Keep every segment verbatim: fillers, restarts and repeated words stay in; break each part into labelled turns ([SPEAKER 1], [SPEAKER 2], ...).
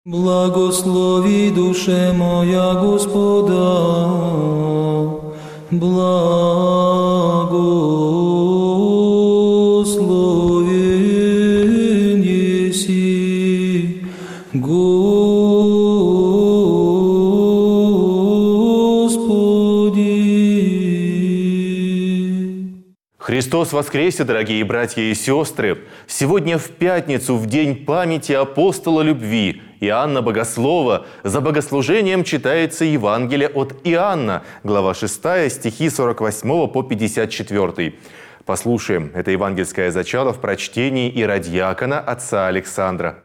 [SPEAKER 1] Благослови душе моя Господа, благословен еси, Господи.
[SPEAKER 2] Христос воскресе, дорогие братья и сестры! Сегодня в пятницу, в день памяти апостола любви Иоанна Богослова, за богослужением читается Евангелие от Иоанна, глава шестая, стихи сорок восьмого по пятьдесят четвёртый. Послушаем это евангельское зачало в прочтении иродиакона отца Александра.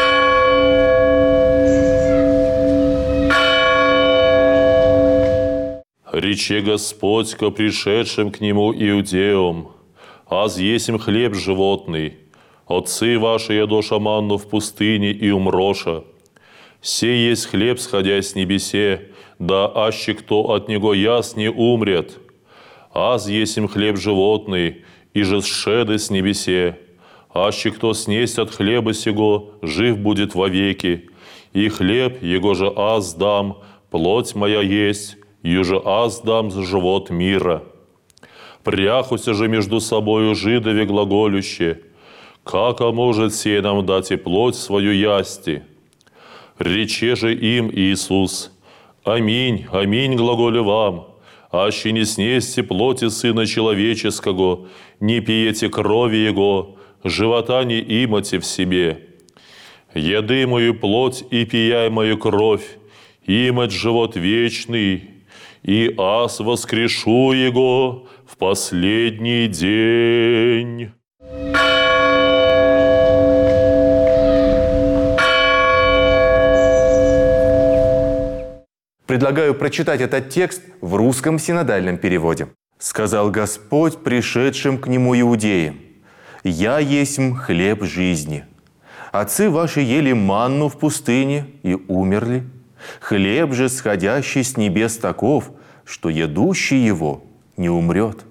[SPEAKER 3] «Рече Господь ко пришедшим к Нему иудеям: аз есмь хлеб животный, отцы ваши ядоша манну в пустыне и умроша. Сей есть хлеб, сходя с небесе, да аще кто от него яс не умрет. Аз есмь хлеб животный, и же сшеды с небесе. Аще кто снесть от хлеба сего, жив будет вовеки. И хлеб, его же аз дам, плоть моя есть, еже аз дам за живот мира. Пряхуся же между собою жидове глаголюще: как а может сей нам дать и плоть свою ясти? Рече же им Иисус: аминь, аминь глаголю вам, аще не снесте плоти Сына Человеческого, не пиете крови Его, живота не имате в себе. Еды мою плоть и пияй мою кровь, имать живот вечный, и аз воскрешу Его в последний день».
[SPEAKER 2] Предлагаю прочитать этот текст в русском синодальном переводе. «Сказал Господь пришедшим к Нему иудеям: Я есмь хлеб жизни. Отцы ваши ели манну в пустыне и умерли. Хлеб же, сходящий с небес, таков, что едущий его не умрет.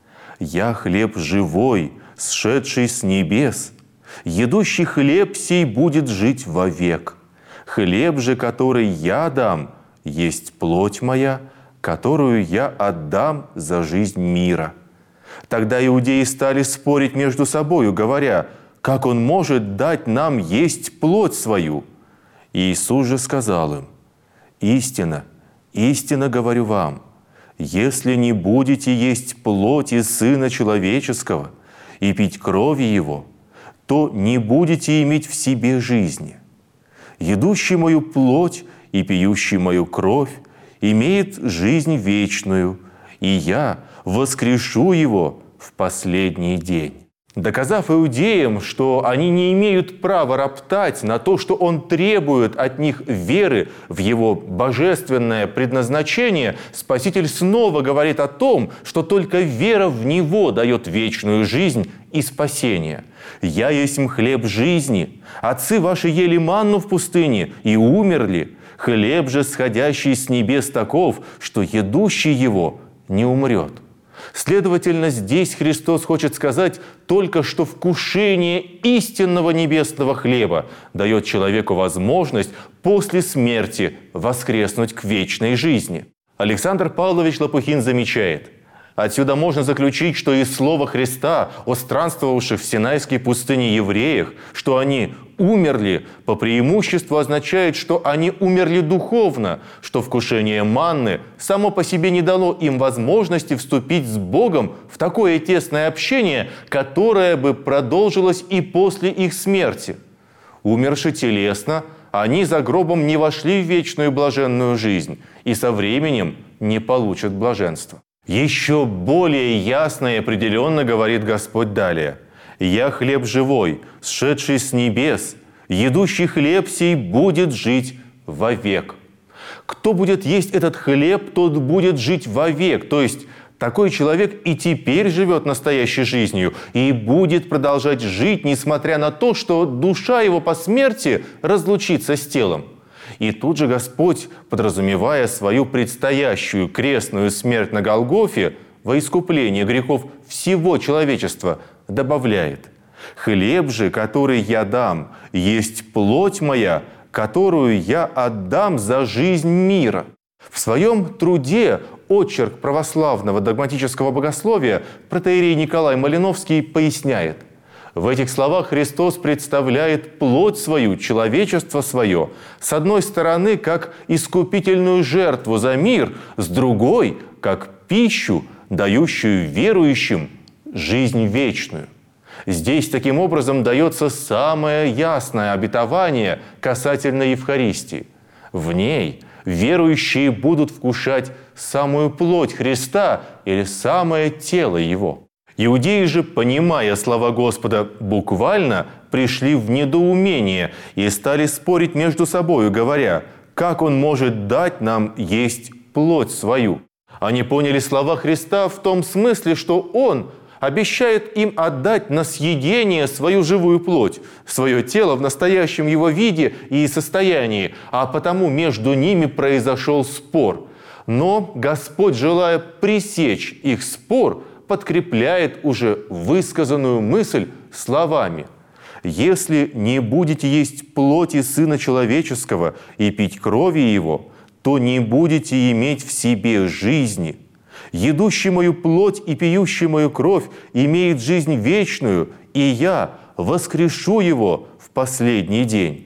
[SPEAKER 2] Я хлеб живой, сшедший с небес. Едущий хлеб сей будет жить вовек. Хлеб же, который я дам, есть плоть моя, которую я отдам за жизнь мира». Тогда иудеи стали спорить между собою, говоря: как он может дать нам есть плоть свою? Иисус же сказал им: истинно, истинно говорю вам, если не будете есть плоти Сына Человеческого и пить крови Его, то не будете иметь в себе жизни. Едущий мою плоть и пьющий мою кровь имеет жизнь вечную, и я воскрешу его в последний день». Доказав иудеям, что они не имеют права роптать на то, что он требует от них веры в его божественное предназначение, Спаситель снова говорит о том, что только вера в Него дает вечную жизнь и спасение. «Я есмь хлеб жизни. Отцы ваши ели манну в пустыне и умерли. Хлеб же, сходящий с небес, таков, что едущий его не умрет». Следовательно, здесь Христос хочет сказать только, что вкушение истинного небесного хлеба дает человеку возможность после смерти воскреснуть к вечной жизни. Александр Павлович Лопухин замечает: отсюда можно заключить, что из слова Христа о странствовавших в Синайской пустыне евреях, что они умерли, по преимуществу означает, что они умерли духовно, что вкушение манны само по себе не дало им возможности вступить с Богом в такое тесное общение, которое бы продолжилось и после их смерти. Умерши телесно, они за гробом не вошли в вечную блаженную жизнь и со временем не получат блаженства. Еще более ясно и определенно говорит Господь далее: «Я хлеб живой, сшедший с небес, едущий хлеб сей будет жить вовек». Кто будет есть этот хлеб, тот будет жить вовек. То есть такой человек и теперь живет настоящей жизнью и будет продолжать жить, несмотря на то, что душа его по смерти разлучится с телом. И тут же Господь, подразумевая свою предстоящую крестную смерть на Голгофе во искупление грехов всего человечества, добавляет: «Хлеб же, который я дам, есть плоть моя, которую я отдам за жизнь мира». В своем труде «Очерк православного догматического богословия» протоиерей Николай Малиновский поясняет: в этих словах Христос представляет плоть свою, человечество свое, с одной стороны, как искупительную жертву за мир, с другой, как пищу, дающую верующим жизнь вечную. Здесь таким образом дается самое ясное обетование касательно Евхаристии. В ней верующие будут вкушать самую плоть Христа или самое тело Его. Иудеи же, понимая слова Господа буквально, пришли в недоумение и стали спорить между собою, говоря: «Как Он может дать нам есть плоть свою?» Они поняли слова Христа в том смысле, что Он обещает им отдать на съедение свою живую плоть, свое тело в настоящем его виде и состоянии, а потому между ними произошел спор. Но Господь, желая пресечь их спор, подкрепляет уже высказанную мысль словами: «Если не будете есть плоти Сына Человеческого и пить крови Его, то не будете иметь в себе жизни. Едущий мою плоть и пьющий мою кровь имеет жизнь вечную, и я воскрешу его в последний день».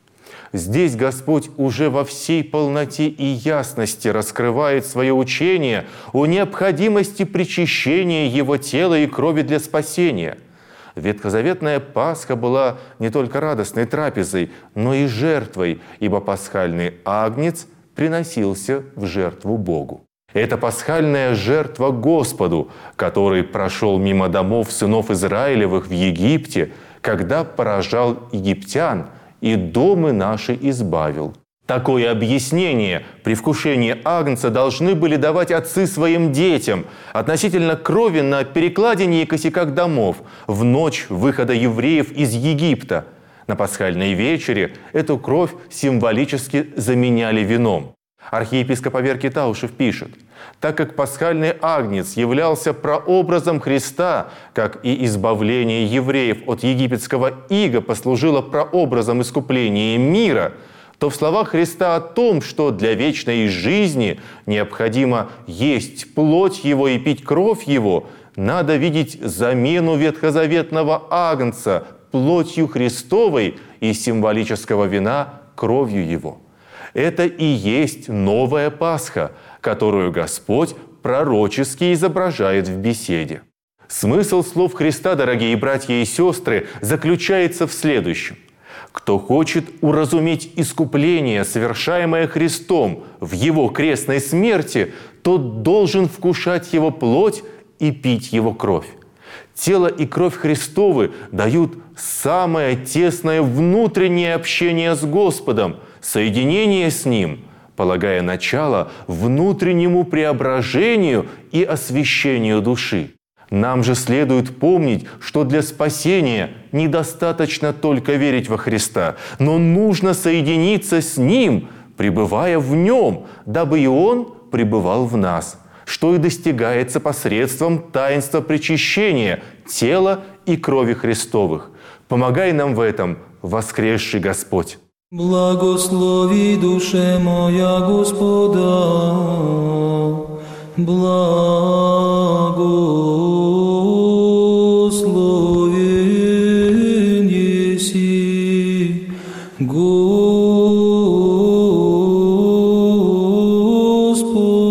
[SPEAKER 2] Здесь Господь уже во всей полноте и ясности раскрывает свое учение о необходимости причащения Его тела и крови для спасения. Ветхозаветная Пасха была не только радостной трапезой, но и жертвой, ибо пасхальный агнец приносился в жертву Богу. Это пасхальная жертва Господу, который прошел мимо домов сынов Израилевых в Египте, когда поражал египтян и домы наши избавил. Такое объяснение при вкушении агнца должны были давать отцы своим детям относительно крови на перекладине и косяках домов в ночь выхода евреев из Египта. На пасхальной вечере эту кровь символически заменяли вином. Архиепископ Аверкий Таушев пишет: «Так как пасхальный агнец являлся прообразом Христа, как и избавление евреев от египетского ига послужило прообразом искупления мира, то в словах Христа о том, что для вечной жизни необходимо есть плоть Его и пить кровь Его, надо видеть замену ветхозаветного агнца плотью Христовой и символического вина кровью Его». Это и есть новая Пасха, которую Господь пророчески изображает в беседе. Смысл слов Христа, дорогие братья и сестры, заключается в следующем. Кто хочет уразуметь искупление, совершаемое Христом в Его крестной смерти, тот должен вкушать Его плоть и пить Его кровь. Тело и кровь Христовы дают самое тесное внутреннее общение с Господом, соединение с Ним, полагая начало внутреннему преображению и освящению души. Нам же следует помнить, что для спасения недостаточно только верить во Христа, но нужно соединиться с Ним, пребывая в Нем, дабы и Он пребывал в нас, что и достигается посредством таинства причащения тела и крови Христовых. Помогай нам в этом, воскресший Господь!
[SPEAKER 1] Благослови душе моя Господа, благословен еси, Господь.